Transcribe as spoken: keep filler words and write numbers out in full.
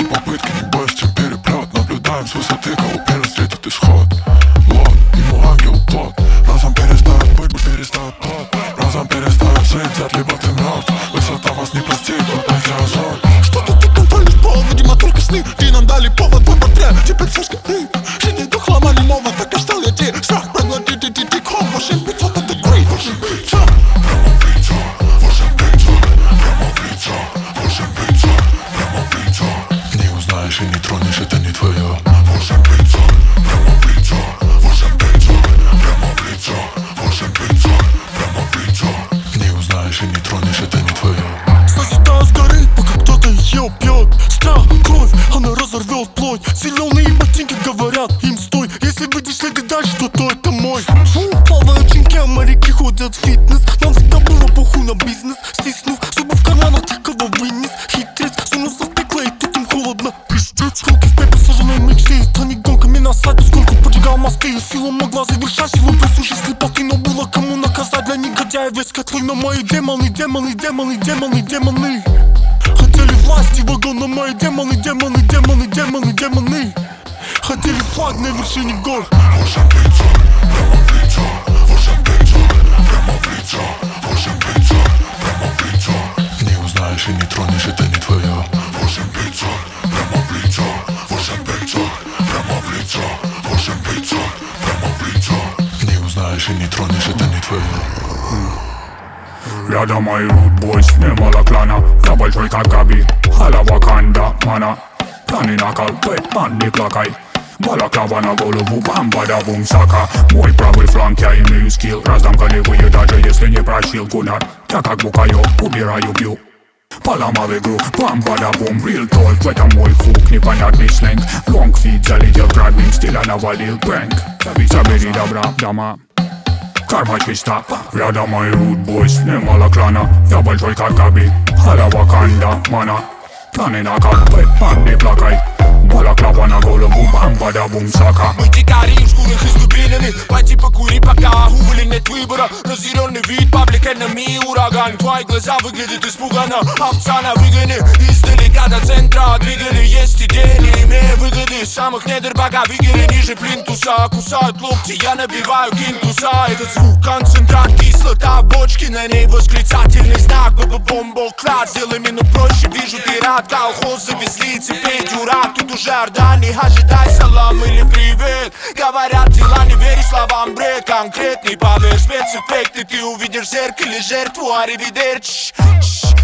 эти попытки не больше, чем переплет. Наблюдаем с высоты, кого первый встретит исход. Вот, ему ангел плод. Разом перестает быть, перестает плод. Разом перестает жить, взять, либо ты мертв. Высота вас не простит, отдайте озор. Что-то ты контролишь повод, видимо, только сны. Ты нам дали повод, твой портрет, теперь все скрыты. Жизнь дух ломали мова, так и стал я тебе. Страх проглотить, и ты ком, восемь пятьсот, это грей, восемь пятьсот. Прямо в лицо, восемь пятьсот. Прямо в лицо, восемь пятьсот. Прямо в лицо. Не узнаешь и не тронешь, это не твое. Восемь пятьсот. Прямо в лицо, восемь пятьсот. Прямо в лицо, восемь пятьсот. Прямо в лицо. Не узнаешь и не тронешь, это не твое. Созидаю с горы, пока кто-то ее пьет. Страх, кровь, она разорвет плоть. Зеленые ботинки говорят им стой. Если видишь следы дальше, то, то это мой. Плавают чинки, а моряки ходят в фитнес. Нам всегда было похуй на бизнес. Стиснув зубы в карманах, тех, кого вынес. Хитрец, сунулся в пекло, и тут им холодно. Пиздец, руки в пепе, сожженные мечты. Они гонками на сайте, сколько поджигал мосты. Сила могла завершать силу присущей слепоты. Но было кому наказать для негодяев весь котлы. Но мои демоны, демоны, демоны, демоны, демоны хотели власти вагона, мои демоны, демоны, демоны, демоны, демоны хотели флаг на вершине гор. Восемь пятьсот, прямо в лицо, восемь пятьсот, прямо в лицо, восемь пятьсот, прямо в лицо. Не узнаешь и не тронешь, это не твое. Восемь пятьсот, прямо в лицо, восемь пятьсот, прямо в лицо, восемь пятьсот, прямо в лицо. Не узнаешь и не тронешь, это не твое. Рядом мои рудбойс, немало клана. Я большой как Габи, ала Ваканда, мана. Планы накал, бэтмен, не плакай. Балаклава на голову, бам-бада-бум, сака. Мой правый фланг, я имею скилл. Раздам голевые, даже если не просил Гуннар. Я как Букайо, убираю, бью. Поломал игру, бам-бада-бум, real talk. В этом мой хук, непонятный сленг. Лонг фит, залетел грабинг, стиля навалил бэнк. Забери добра, дома. Карма чиста, рядом мои рудбойс, немало клана. Я большой как Габи, ала Ваканда, мана. Планы накал, бэтмен, не плакай. Балаклава на голову, бам-бада-бум, сака. Мы дикари в шкурах и с дубинами. Пойти покури, пока уволен нет выбора. Разъяренный вид, паблик enemy, ураган. Твои глаза выглядят испуганно. Овца на выгоне, издалека до центра двигали. Есть идеи, не имея выгоды. Самых недр пока выгоре ниже плинтуса. Кусают локти, я набиваю кинтуса. Этот звук, концентрат, кислота бочки. На ней восклицательный знак, бомбо клад. Сделай мину проще, вижу ты рад. Колхоз завезли, цепей дюрак. Тут уже Ордани, ожидай салам или привет. Говорят дела, не веришь словам, бред. Конкретный поверь, спецэффекты. Ты увидишь в зеркале жертву, аривидерчи.